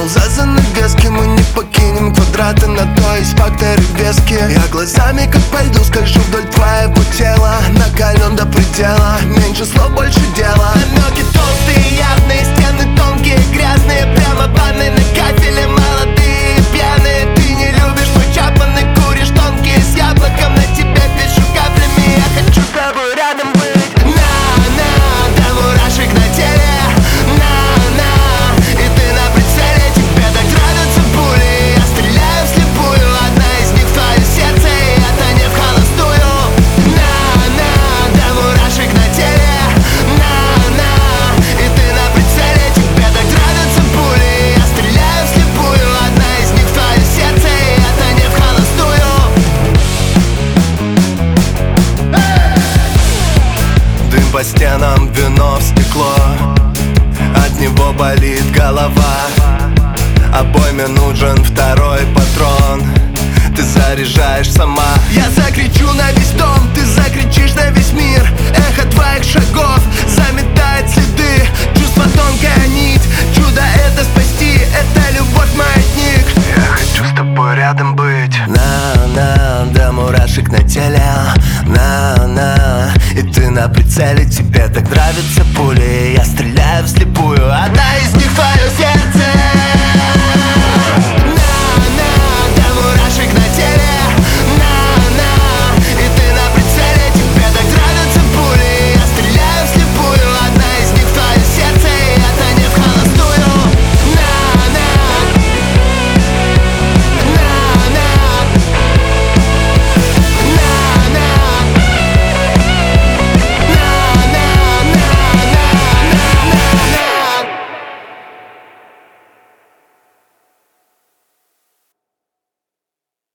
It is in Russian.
понял, за занавески мы не покинем квадраты, на то есть факторы веские. Я глазами как по льду скольжу вдоль твоего тела, накален до предела, меньше слов, больше дела. Намеки толстые, явные, стены тонкие, грязные, прямо банные на кафеле, молодые, пьяные. Ты не любишь мой чапанный, куришь тонкие, с яблоком на тебе пишу каплями. Я хочу с тобой рядом быть. На, до мурашек на теле, на, и ты на прицеле, тебе так нравятся пули. Я стреляю вслепую, одна из них в твое сердце, и это не в холостую. На, до мурашек на теле, на, и ты на прицеле, тебе так нравятся пули. Я стреляю вслепую, одна из них в твое сердце, и это не в холостую. Дым по стенам, вино в стекло, от него болит голова. Обойме нужен второй патрон, ты заряжаешь сама. Я закричу на весь дом, ты закричишь на весь мир. Эхо твоих шагов заметает следы, чувство тонкая нить, чудо